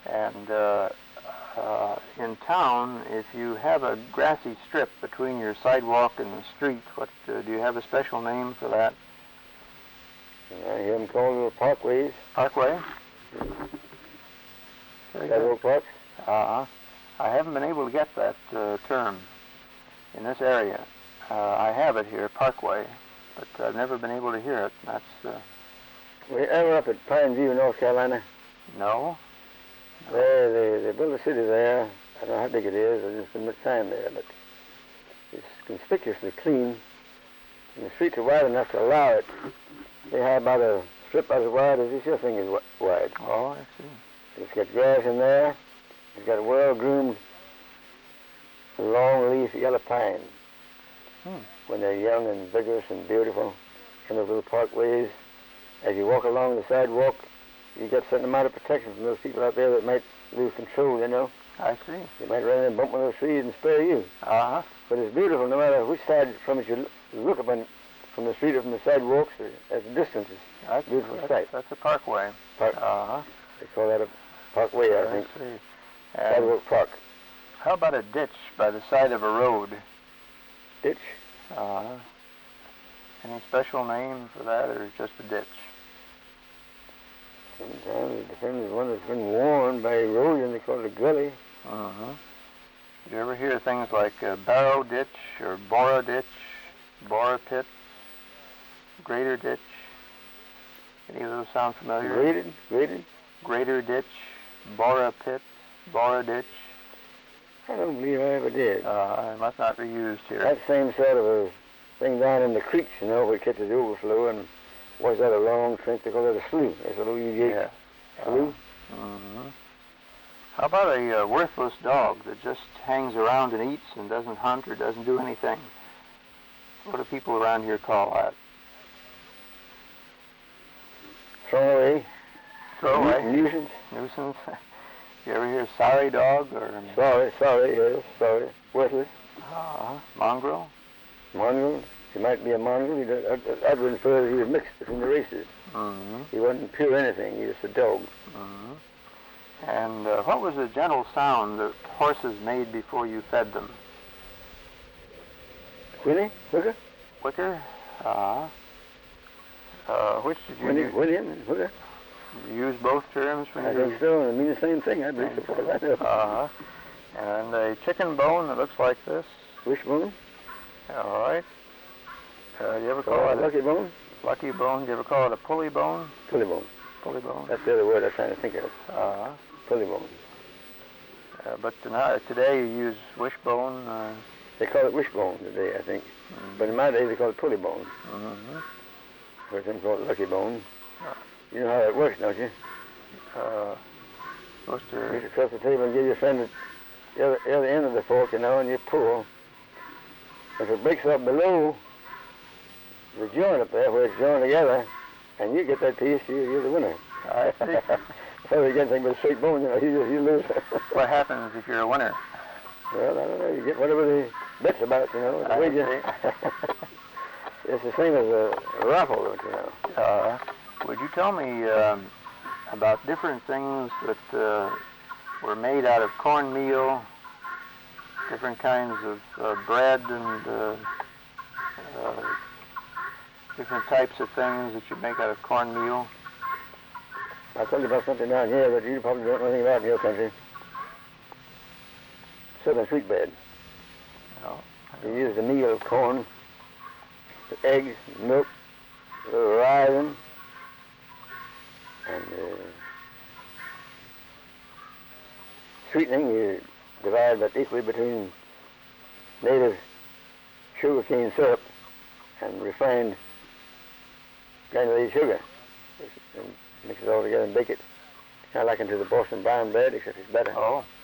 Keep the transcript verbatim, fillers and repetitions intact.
And uh, uh, in town, if you have a grassy strip between your sidewalk and the street, what uh, do you have a special name for that? I hear them called the parkways. Parkway? Sidewalk parks. Uh-huh. I haven't been able to get that uh, term in this area. Uh, I have it here, parkway, but I've never been able to hear it. That's uh, We ever up at Pine View, North Carolina. no. There, they, they built a city there. I don't know how big it is. I just spent much time there, but it's conspicuously clean. And the streets are wide enough to allow it. They have about a strip about as wide as this your thing is wide. Oh, I see. It's got grass in there. It's got well-groomed, long-leaf yellow pine. Hmm. When they're young and vigorous and beautiful, in those little parkways, as you walk along the sidewalk, you get a certain amount of protection from those people out there that might lose control, you know. I see. They might run in and bump one of those trees and spare you. Uh-huh. But it's beautiful no matter which side from it you look upon, from the street or from the sidewalks, or at the distance. It's That's a beautiful that's, sight. That's a parkway. Park. Uh-huh. They call that a parkway, I I think. see. And Sidewalk park. how about a ditch by the side of a road? Ditch. Uh-huh. Any special name for that, or just a ditch? Sometimes it depends on one that's been worn by erosion. They call it a gully. Uh-huh. You ever hear things like uh, barrow ditch or bora ditch, bora pit, grader ditch? Any of those sound familiar? Graded? Graded? Grader ditch, bora pit, bora ditch. I don't believe I ever did. Uh, it must not be used here. That same sort of a thing down in the creeks, you know, where it catches the overflow, and was that a long trench? They call it a slough. S L O U G H. Yeah. Slough. Uh, mm-hmm. How about a uh, worthless dog that just hangs around and eats and doesn't hunt or doesn't do anything? What do people around here call that? Throw away. Throw away. Nuisance. Nuisance. You ever hear sorry dog or Sorry, sorry, yes, sorry. Worthless. uh, mongrel? Mongrel. He might be a mongrel. He'd, I'd, I'd infer that he was mixed between the races. Mm-hmm. He wasn't pure anything. He was a dog. Mm-hmm. And uh, what was the gentle sound that horses made before you fed them? Whinny? Hooker? Wicker? Uh, uh, which did you Whinny, use? whinny and hooker? You use both terms when I you... think so. It means the same thing. I believe so far as I know. Uh-huh. And a chicken bone that looks like this. Wishbone? All right. Uh, do you ever Call call it it a lucky bone? a lucky bone? Do you ever call it a pulley bone? Pulley bone. Pulley bone. That's the other word I was trying to think of. Uh-huh. Pulley bone. Uh, but now, today you use wishbone. Uh, They call it wishbone today, I think. mm-hmm. But in my day, they call it pulley bone. Mm-hmm. Or some call it lucky bone. You know how that works, don't you? Uh, supposed You to... reach across the table and give your friend the other, the other end of the fork, you know, and you pull. If it breaks up below the joint up there where it's joined together, and you get that piece, you, you're the winner. I see. So you get anything but a straight bone, you know, you, you lose. What happens if you're a winner? Well, I don't know. You get whatever the bet's about, you know. The I wager. It's the same as a raffle, don't you know. Uh, would you tell me um, about different things that uh, were made out of cornmeal, different kinds of uh, bread and uh, uh, different types of things that you make out of cornmeal? I'll tell you about something down here that you probably don't know anything about in your country. Southern sweetbread. No. You use the meal of corn, with eggs, milk, a little rising, and uh, sweetening. You divide that equally between native sugarcane syrup and refined granulated sugar. And mix it all together and bake it. Kind of like into the Boston brown bread, except it's better. Oh.